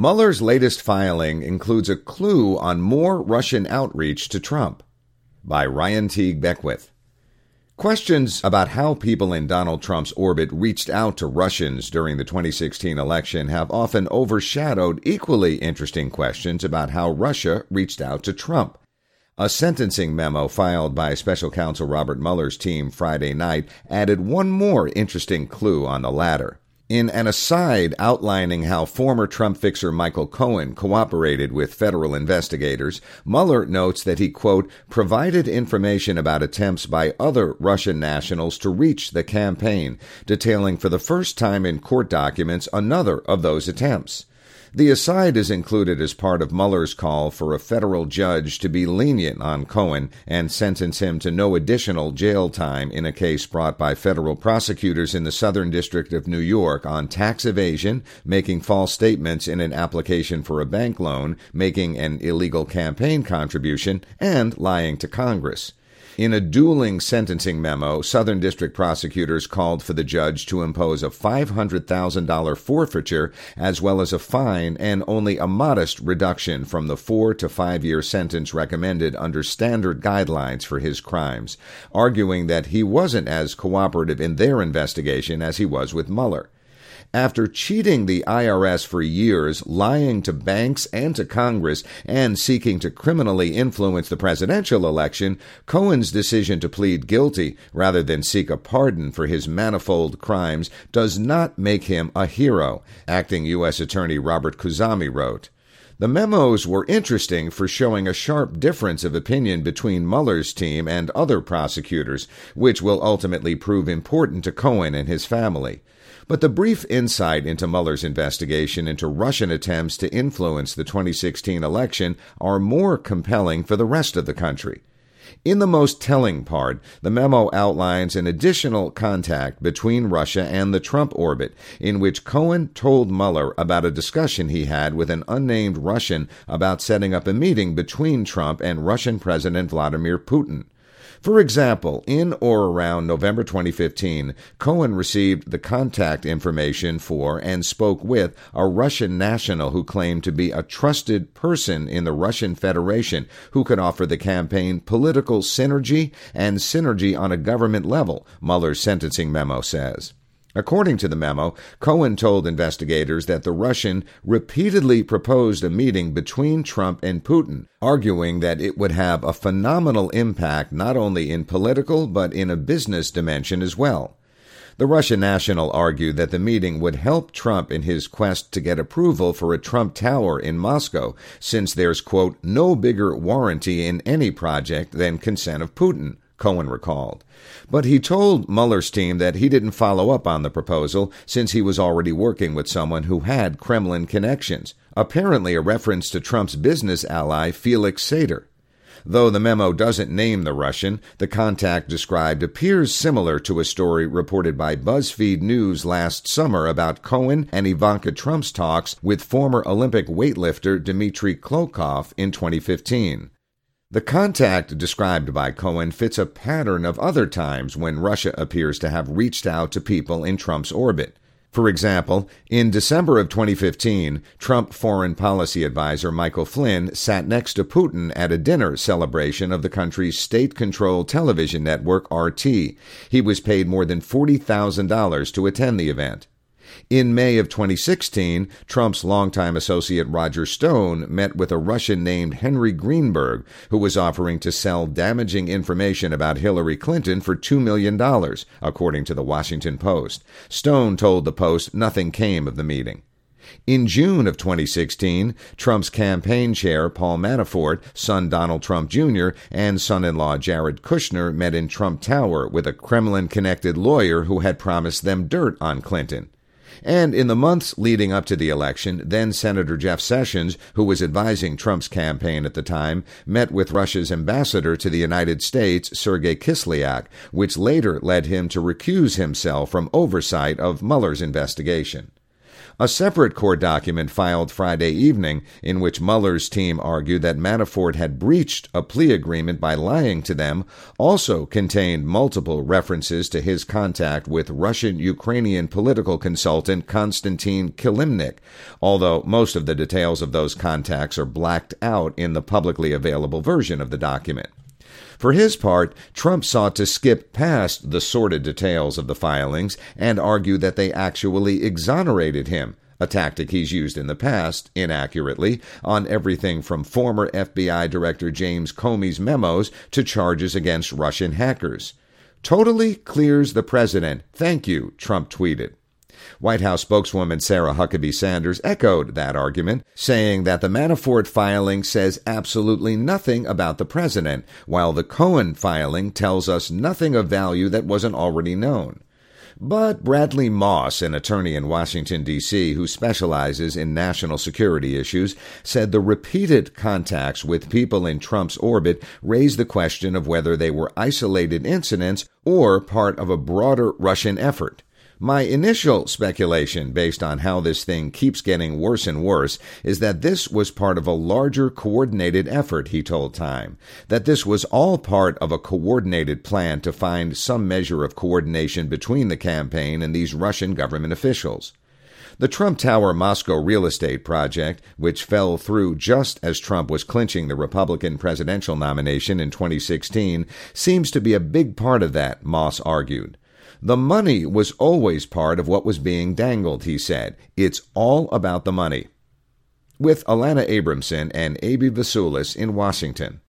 Mueller's latest filing includes a clue on more Russian outreach to Trump. By Ryan Teague Beckwith. Questions about how people in Donald Trump's orbit reached out to Russians during the 2016 election have often overshadowed equally interesting questions about how Russia reached out to Trump. A sentencing memo filed by Special Counsel Robert Mueller's team Friday night added one more interesting clue on the latter. In an aside outlining how former Trump fixer Michael Cohen cooperated with federal investigators, Mueller notes that he, quote, provided information about attempts by other Russian nationals to reach the campaign, detailing for the first time in court documents another of those attempts. The aside is included as part of Mueller's call for a federal judge to be lenient on Cohen and sentence him to no additional jail time in a case brought by federal prosecutors in the Southern District of New York on tax evasion, making false statements in an application for a bank loan, making an illegal campaign contribution, and lying to Congress. In a dueling sentencing memo, Southern District prosecutors called for the judge to impose a $500,000 forfeiture as well as a fine and only a modest reduction from the 4 to 5 year sentence recommended under standard guidelines for his crimes, arguing that he wasn't as cooperative in their investigation as he was with Mueller. After cheating the IRS for years, lying to banks and to Congress, and seeking to criminally influence the presidential election, Cohen's decision to plead guilty rather than seek a pardon for his manifold crimes does not make him a hero, acting U.S. Attorney Robert Khuzami wrote. The memos were interesting for showing a sharp difference of opinion between Mueller's team and other prosecutors, which will ultimately prove important to Cohen and his family. But the brief insight into Mueller's investigation into Russian attempts to influence the 2016 election are more compelling for the rest of the country. In the most telling part, the memo outlines an additional contact between Russia and the Trump orbit, in which Cohen told Mueller about a discussion he had with an unnamed Russian about setting up a meeting between Trump and Russian President Vladimir Putin. For example, in or around November 2015, Cohen received the contact information for and spoke with a Russian national who claimed to be a trusted person in the Russian Federation who could offer the campaign political synergy and synergy on a government level, Mueller's sentencing memo says. According to the memo, Cohen told investigators that the Russian repeatedly proposed a meeting between Trump and Putin, arguing that it would have a phenomenal impact not only in political but in a business dimension as well. The Russian national argued that the meeting would help Trump in his quest to get approval for a Trump Tower in Moscow, since there's, quote, no bigger warranty in any project than consent of Putin, Cohen recalled. But he told Mueller's team that he didn't follow up on the proposal since he was already working with someone who had Kremlin connections, apparently a reference to Trump's business ally Felix Sater. Though the memo doesn't name the Russian, the contact described appears similar to a story reported by BuzzFeed News last summer about Cohen and Ivanka Trump's talks with former Olympic weightlifter Dmitry Klokov in 2015. The contact described by Cohen fits a pattern of other times when Russia appears to have reached out to people in Trump's orbit. For example, in December of 2015, Trump foreign policy advisor Michael Flynn sat next to Putin at a dinner celebration of the country's state-controlled television network RT. He was paid more than $40,000 to attend the event. In May of 2016, Trump's longtime associate Roger Stone met with a Russian named Henry Greenberg, who was offering to sell damaging information about Hillary Clinton for $2 million, according to the Washington Post. Stone told the Post nothing came of the meeting. In June of 2016, Trump's campaign chair, Paul Manafort, son Donald Trump Jr., and son-in-law Jared Kushner met in Trump Tower with a Kremlin-connected lawyer who had promised them dirt on Clinton. And in the months leading up to the election, then-Senator Jeff Sessions, who was advising Trump's campaign at the time, met with Russia's ambassador to the United States, Sergei Kislyak, which later led him to recuse himself from oversight of Mueller's investigation. A separate court document filed Friday evening, in which Mueller's team argued that Manafort had breached a plea agreement by lying to them, also contained multiple references to his contact with Russian-Ukrainian political consultant Konstantin Kilimnik, although most of the details of those contacts are blacked out in the publicly available version of the document. For his part, Trump sought to skip past the sordid details of the filings and argue that they actually exonerated him, a tactic he's used in the past, inaccurately, on everything from former FBI Director James Comey's memos to charges against Russian hackers. Totally clears the president. Thank you, Trump tweeted. White House spokeswoman Sarah Huckabee Sanders echoed that argument, saying that the Manafort filing says absolutely nothing about the president, while the Cohen filing tells us nothing of value that wasn't already known. But Bradley Moss, an attorney in Washington, D.C., who specializes in national security issues, said the repeated contacts with people in Trump's orbit raised the question of whether they were isolated incidents or part of a broader Russian effort. My initial speculation, based on how this thing keeps getting worse and worse, is that this was part of a larger coordinated effort, he told Time. That this was all part of a coordinated plan to find some measure of coordination between the campaign and these Russian government officials. The Trump Tower Moscow real estate project, which fell through just as Trump was clinching the Republican presidential nomination in 2016, seems to be a big part of that, Moss argued. The money was always part of what was being dangled, he said. It's all about the money. With Alana Abramson and A.B. Vasulis in Washington.